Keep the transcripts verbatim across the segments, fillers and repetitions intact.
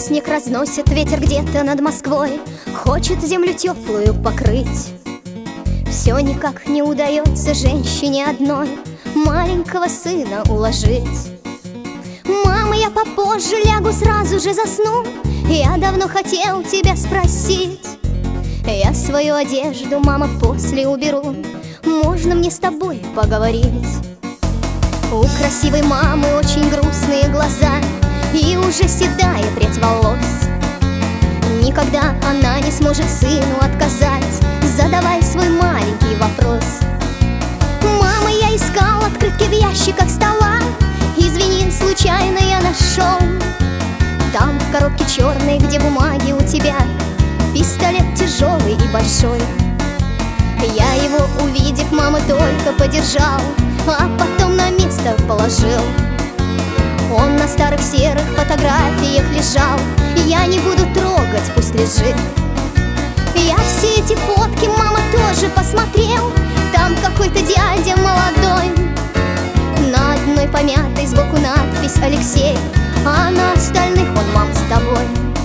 снег разносит ветер где-то над Москвой, хочет землю теплую покрыть. Все никак не удается женщине одной маленького сына уложить. Мама, я попозже лягу, сразу же засну. Я давно хотел тебя спросить. Я свою одежду, мама, после уберу. Можно мне с тобой поговорить? У красивой мамы очень грустные глаза и уже седая прядь волос. Никогда она не сможет сыну отказать, задавай свой маленький вопрос. Мама, я искал открытки в ящиках стола. Извини, случайно я нашел. Там в коробке черной, где бумаги у тебя, пистолет тяжелый и большой. Я его, увидев, мама, только подержал, а потом на место положил. Он на старых серых фотографиях лежал, я не буду трогать, пусть лежит. Я все эти фотки, мама, тоже посмотрел. Там какой-то дядя молодой. На одной помятой сбоку надпись «Алексей», а на остальных он, мам, с тобой.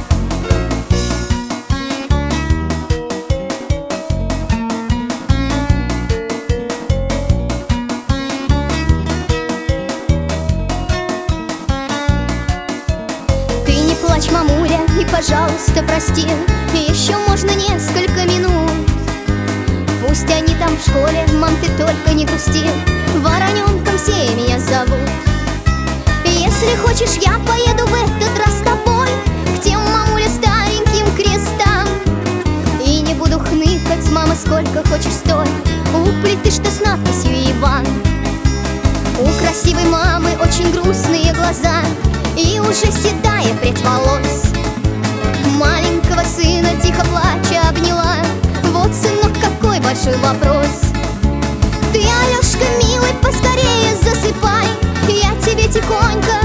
Ты не плачь, мамуля, и, пожалуйста, прости. Еще можно несколько минут. Пусть они там в школе, мам, ты только не грусти. Вороненком все меня зовут. Если хочешь, я поеду в этот раз с тобой к тем, мамуля, стареньким крестам. И не буду хныкать, мама, сколько хочешь стой у плиты, что с надписью «Иван». У красивой мамы очень грустные глаза и уже седая прядь волос. Маленького сына тихо плача обняла. Вот, сынок, какой большой вопрос. Ты, Алешка, милый, поскорее засыпай. Я тебе тихонько